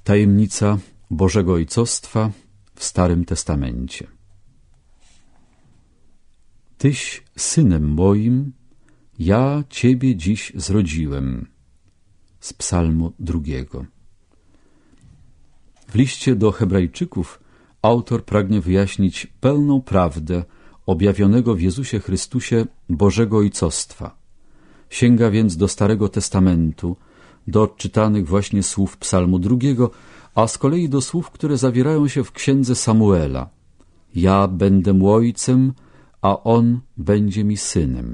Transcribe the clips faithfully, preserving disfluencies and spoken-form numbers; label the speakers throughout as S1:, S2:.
S1: Tajemnica Bożego Ojcostwa w Starym Testamencie. Tyś synem moim, ja Ciebie dziś zrodziłem. Z Psalmu drugiego. W liście do Hebrajczyków autor pragnie wyjaśnić pełną prawdę objawionego w Jezusie Chrystusie Bożego Ojcostwa. Sięga więc do Starego Testamentu, do odczytanych właśnie słów Psalmu drugiego, a z kolei do słów, które zawierają się w księdze Samuela. Ja będę mu ojcem, a on będzie mi synem.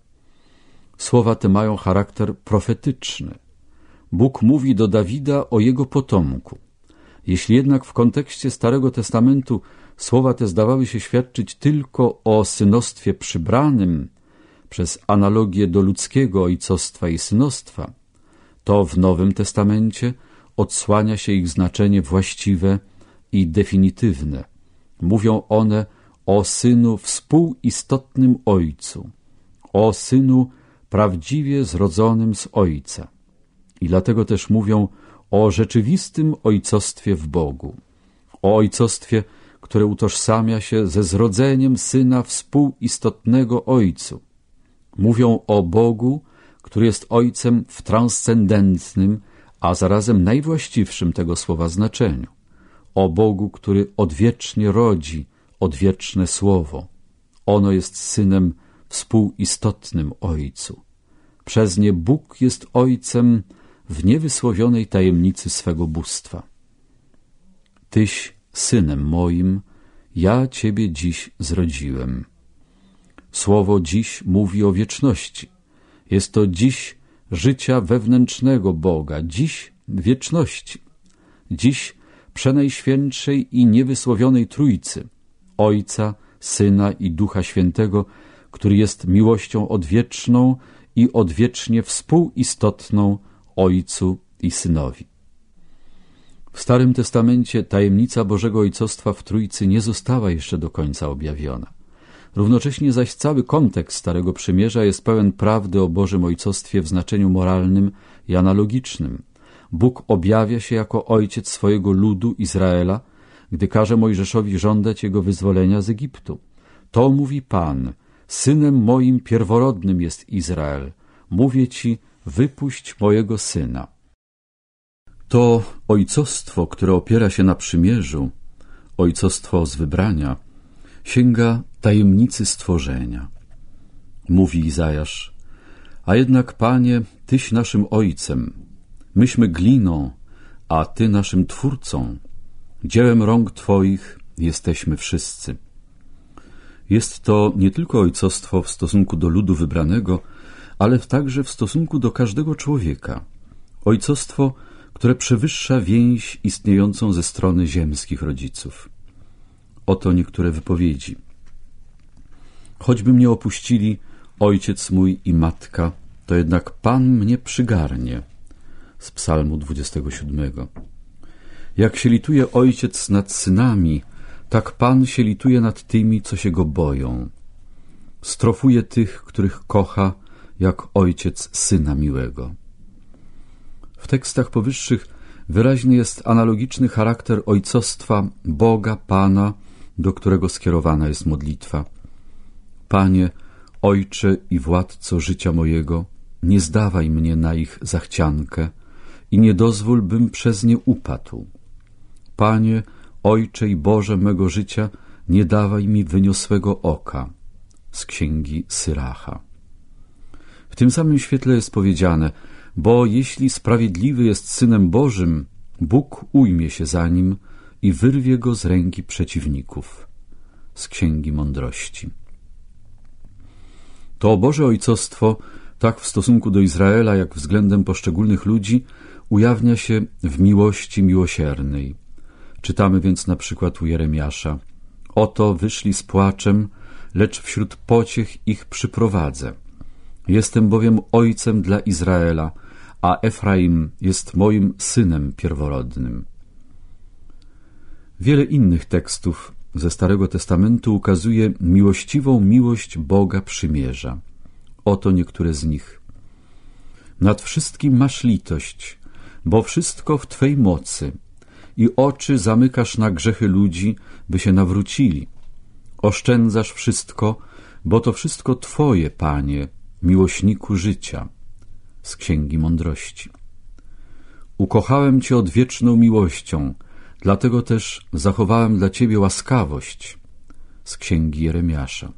S1: Słowa te mają charakter profetyczny. Bóg mówi do Dawida o jego potomku. Jeśli jednak w kontekście Starego Testamentu słowa te zdawały się świadczyć tylko o synostwie przybranym, przez analogię do ludzkiego ojcostwa i synostwa, to w Nowym Testamencie odsłania się ich znaczenie właściwe i definitywne. Mówią one o synu współistotnym ojcu, o synu prawdziwie zrodzonym z ojca. I dlatego też mówią o rzeczywistym ojcostwie w Bogu, o ojcostwie, które utożsamia się ze zrodzeniem syna współistotnego ojcu. Mówią o Bogu, który jest ojcem w transcendentnym, a zarazem najwłaściwszym tego słowa znaczeniu. O Bogu, który odwiecznie rodzi odwieczne słowo. Ono jest synem współistotnym ojcu. Przez nie Bóg jest ojcem w niewysłowionej tajemnicy swego bóstwa. Tyś synem moim, ja Ciebie dziś zrodziłem. Słowo dziś mówi o wieczności. Jest to dziś życia wewnętrznego Boga, dziś wieczności, dziś przenajświętszej i niewysłowionej Trójcy, Ojca, Syna i Ducha Świętego, który jest miłością odwieczną i odwiecznie współistotną Ojcu i Synowi. W Starym Testamencie tajemnica Bożego Ojcostwa w Trójcy nie została jeszcze do końca objawiona. Równocześnie zaś cały kontekst Starego Przymierza jest pełen prawdy o Bożym Ojcostwie w znaczeniu moralnym i analogicznym. Bóg objawia się jako ojciec swojego ludu Izraela, gdy każe Mojżeszowi żądać jego wyzwolenia z Egiptu. To mówi Pan, synem moim pierworodnym jest Izrael. Mówię ci, wypuść mojego syna. To ojcostwo, które opiera się na przymierzu, ojcostwo z wybrania, sięga tajemnicy stworzenia. Mówi Izajasz, a jednak, Panie, Tyś naszym Ojcem, myśmy gliną, a Ty naszym Twórcą, dziełem rąk Twoich jesteśmy wszyscy. Jest to nie tylko ojcostwo w stosunku do ludu wybranego, ale także w stosunku do każdego człowieka. Ojcostwo, które przewyższa więź istniejącą ze strony ziemskich rodziców. Oto niektóre wypowiedzi. Choćby mnie opuścili ojciec mój i matka, to jednak Pan mnie przygarnie. Z Psalmu dwudziestego siódmego. Jak się lituje ojciec nad synami, tak Pan się lituje nad tymi, co się go boją. Strofuje tych, których kocha, jak ojciec syna miłego. W tekstach powyższych wyraźny jest analogiczny charakter ojcostwa Boga, Pana, do którego skierowana jest modlitwa. Panie, Ojcze i Władco życia mojego, nie zdawaj mnie na ich zachciankę i nie dozwól, bym przez nie upadł. Panie, Ojcze i Boże mego życia, nie dawaj mi wyniosłego oka. Z księgi Syracha. W tym samym świetle jest powiedziane, bo jeśli sprawiedliwy jest Synem Bożym, Bóg ujmie się za nim i wyrwie go z ręki przeciwników. Z księgi Mądrości. To Boże Ojcostwo, tak w stosunku do Izraela, jak względem poszczególnych ludzi, ujawnia się w miłości miłosiernej. Czytamy więc na przykład u Jeremiasza. Oto wyszli z płaczem, lecz wśród pociech ich przyprowadzę. Jestem bowiem ojcem dla Izraela, a Efraim jest moim synem pierworodnym. Wiele innych tekstów ze Starego Testamentu ukazuje miłościwą miłość Boga przymierza. Oto niektóre z nich. Nad wszystkim masz litość, bo wszystko w Twej mocy, i oczy zamykasz na grzechy ludzi, by się nawrócili. Oszczędzasz wszystko, bo to wszystko Twoje, Panie, miłośniku życia. Z Księgi Mądrości. Ukochałem Cię odwieczną miłością, dlatego też zachowałem dla Ciebie łaskawość. Z Księgi Jeremiasza.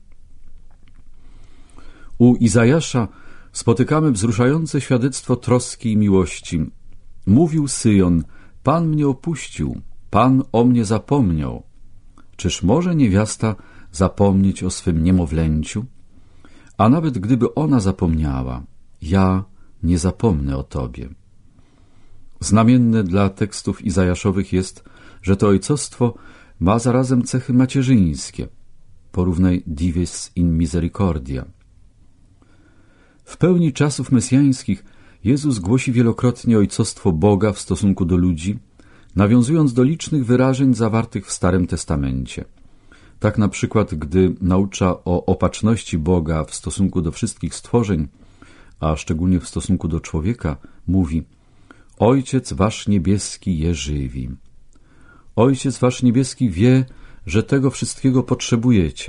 S1: U Izajasza spotykamy wzruszające świadectwo troski i miłości. Mówił Syjon: Pan mnie opuścił, Pan o mnie zapomniał. Czyż może niewiasta zapomnieć o swym niemowlęciu? A nawet gdyby ona zapomniała, ja nie zapomnę o Tobie. Znamienne dla tekstów izajaszowych jest, że to ojcostwo ma zarazem cechy macierzyńskie. Porównaj Divis in Misericordia. W pełni czasów mesjańskich Jezus głosi wielokrotnie ojcostwo Boga w stosunku do ludzi, nawiązując do licznych wyrażeń zawartych w Starym Testamencie. Tak na przykład, gdy naucza o opatrzności Boga w stosunku do wszystkich stworzeń, a szczególnie w stosunku do człowieka, mówi: Ojciec wasz niebieski je żywi. Ojciec wasz niebieski wie, że tego wszystkiego potrzebujecie.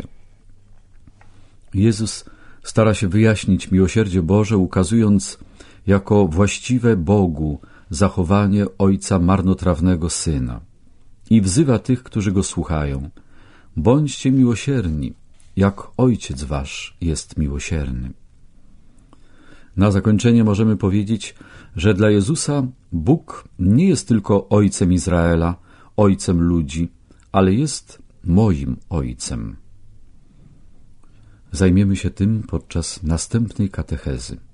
S1: Jezus stara się wyjaśnić miłosierdzie Boże, ukazując jako właściwe Bogu zachowanie Ojca marnotrawnego Syna. I wzywa tych, którzy Go słuchają: bądźcie miłosierni, jak Ojciec wasz jest miłosierny. Na zakończenie możemy powiedzieć, że dla Jezusa Bóg nie jest tylko Ojcem Izraela, Ojcem ludzi, ale jest moim Ojcem. Zajmiemy się tym podczas następnej katechezy.